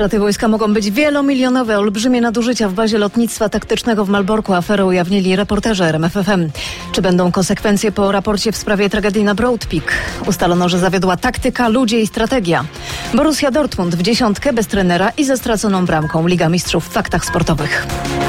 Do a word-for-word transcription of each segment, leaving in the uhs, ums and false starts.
Straty wojska mogą być wielomilionowe. Olbrzymie nadużycia w bazie lotnictwa taktycznego w Malborku. Aferę ujawnili reporterzy R M F F M. Czy będą konsekwencje po raporcie w sprawie tragedii na Broad Peak? Ustalono, że zawiodła taktyka, ludzie i strategia. Borussia Dortmund w dziesiątkę bez trenera i ze straconą bramką. Liga Mistrzów w faktach sportowych.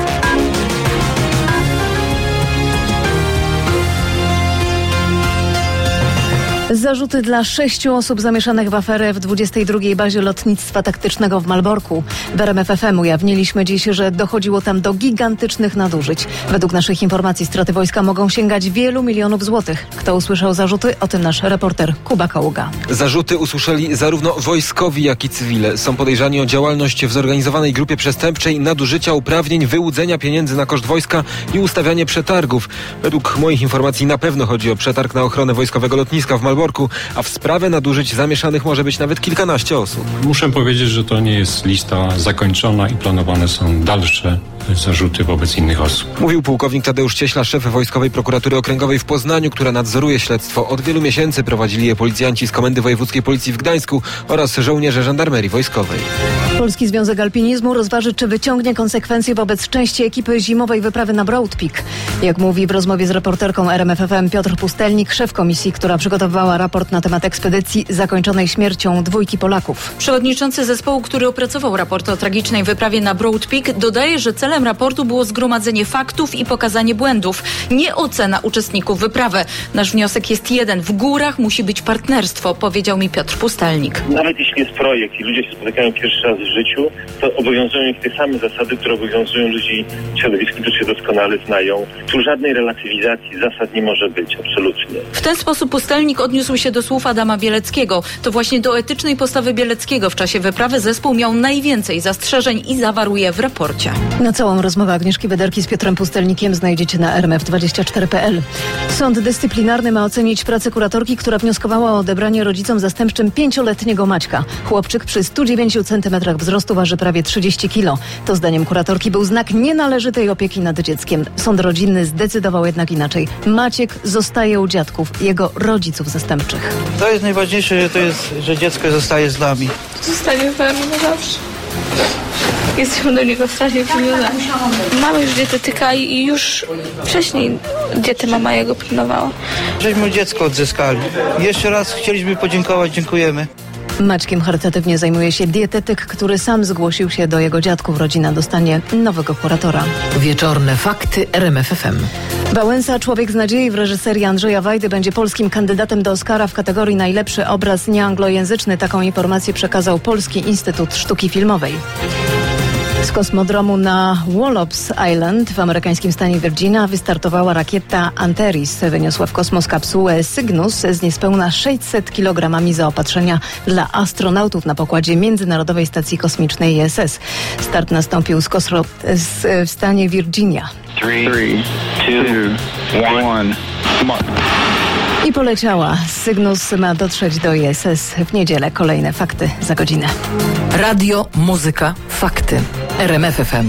Zarzuty dla sześciu osób zamieszanych w aferę w dwudziestej drugiej bazie lotnictwa taktycznego w Malborku. W R M F F M ujawniliśmy dziś, że dochodziło tam do gigantycznych nadużyć. Według naszych informacji straty wojska mogą sięgać wielu milionów złotych. Kto usłyszał zarzuty? O tym nasz reporter Kuba Kaługa. Zarzuty usłyszeli zarówno wojskowi, jak i cywile. Są podejrzani o działalność w zorganizowanej grupie przestępczej, nadużycia uprawnień, wyłudzenia pieniędzy na koszt wojska i ustawianie przetargów. Według moich informacji na pewno chodzi o przetarg na ochronę wojskowego lotniska w Malborku. A w sprawę nadużyć zamieszanych może być nawet kilkanaście osób. Muszę powiedzieć, że to nie jest lista zakończona i planowane są dalsze zarzuty wobec innych osób. Mówił pułkownik Tadeusz Cieśla, szef Wojskowej Prokuratury Okręgowej w Poznaniu, która nadzoruje śledztwo. Od wielu miesięcy prowadzili je policjanci z Komendy Wojewódzkiej Policji w Gdańsku oraz żołnierze Żandarmerii Wojskowej. Polski Związek Alpinizmu rozważy, czy wyciągnie konsekwencje wobec części ekipy zimowej wyprawy na Broad Peak. Jak mówi w rozmowie z reporterką R M F F M Piotr Pustelnik, szef komisji, która przygotowała raport na temat ekspedycji zakończonej śmiercią dwójki Polaków. Przewodniczący zespołu, który opracował raport o tragicznej wyprawie na Broad Peak, dodaje, że celem raportu było zgromadzenie faktów i pokazanie błędów, nie ocena uczestników wyprawy. Nasz wniosek jest jeden. W górach musi być partnerstwo, powiedział mi Piotr Pustelnik. Nawet jeśli jest projekt i ludzie się spotykają pierwszy raz w życiu, to obowiązują ich te same zasady, które obowiązują ludzi w środowisku, którzy się doskonale znają. Tu żadnej relatywizacji zasad nie może być, absolutnie. W ten sposób Pustelnik odniósł się do słów Adama Bieleckiego. To właśnie do etycznej postawy Bieleckiego w czasie wyprawy zespół miał najwięcej zastrzeżeń i zawarł je w raporcie. Na całą rozmowę Agnieszki Wederki z Piotrem Pustelnikiem znajdziecie na r m f dwadzieścia cztery kropka p l. Sąd dyscyplinarny ma ocenić pracę kuratorki, która wnioskowała o odebranie rodzicom zastępczym pięcioletniego Maćka. Chłopczyk przy stu dziewięciu centymetrach wzrostu waży prawie trzydzieści kilo. To zdaniem kuratorki był znak nienależytej opieki nad dzieckiem. Sąd rodzinny zdecydował jednak inaczej. Maciek zostaje u dziadków, jego rodziców zastępczych. To jest najważniejsze, że to jest, że dziecko zostaje z nami. Zostanie z nami na zawsze. Jesteśmy do niego strasznie przywiązani. Mamy już dietetyka i już wcześniej dietę mama jego pilnowała. Żeśmy dziecko odzyskali. Jeszcze raz chcieliśmy podziękować, dziękujemy. Maćkiem charytatywnie zajmuje się dietetyk, który sam zgłosił się do jego dziadków. Rodzina dostanie nowego kuratora. Wieczorne fakty R M F F M. Wałęsa, człowiek z nadziei w reżyserii Andrzeja Wajdy, będzie polskim kandydatem do Oscara w kategorii najlepszy obraz nieanglojęzyczny. Taką informację przekazał Polski Instytut Sztuki Filmowej. Z kosmodromu na Wallops Island w amerykańskim stanie Virginia wystartowała rakieta Antares. Wyniosła w kosmos kapsułę Cygnus z niespełna sześćset kilogramami zaopatrzenia dla astronautów na pokładzie Międzynarodowej Stacji Kosmicznej I S S. Start nastąpił z kosro- z, w stanie Virginia. three, two, one, mark. I poleciała. Cygnus ma dotrzeć do I S S w niedzielę. Kolejne fakty za godzinę. Radio, muzyka, fakty. R M F F M.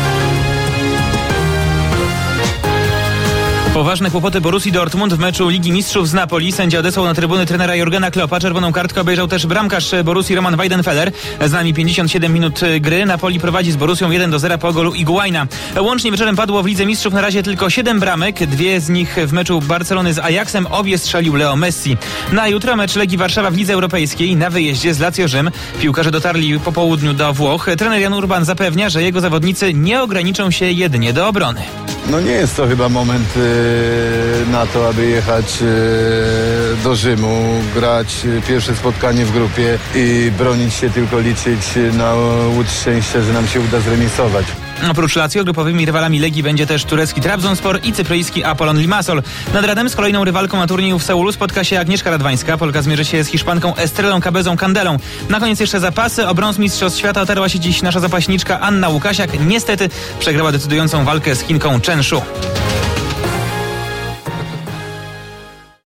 Poważne kłopoty Borussii Dortmund w meczu Ligi Mistrzów z Napoli. Sędzia odesłał na trybuny trenera Jurgena Kloppa. Czerwoną kartkę obejrzał też bramkarz Borussii Roman Weidenfeller. Z nami pięćdziesiąt siedem minut gry. Napoli prowadzi z Borussią jeden do zera po golu Higuaina. Łącznie wieczorem padło w Lidze Mistrzów na razie tylko siedem bramek. Dwie z nich w meczu Barcelony z Ajaxem. Obie strzelił Leo Messi. Na jutro mecz Legii Warszawa w Lidze Europejskiej na wyjeździe z Lazio Rzym. Piłkarze dotarli po południu do Włoch. Trener Jan Urban zapewnia, że jego zawodnicy nie ograniczą się jedynie do obrony. No nie jest to chyba moment yy, na to, aby jechać yy, do Rzymu, grać pierwsze spotkanie w grupie i bronić się, tylko liczyć na łód szczęścia, że nam się uda zremisować. Oprócz Lazio grupowymi rywalami Legii będzie też turecki Trabzonspor i cypryjski Apollon Limassol. Nad Radem z kolejną rywalką na turnieju w Seulu spotka się Agnieszka Radwańska. Polka zmierzy się z Hiszpanką Estrelą Cabezą Candelą. Na koniec jeszcze zapasy. O brąz mistrzostw świata otarła się dziś nasza zapaśniczka Anna Łukasiak. Niestety przegrała decydującą walkę z Chinką Chen Shu.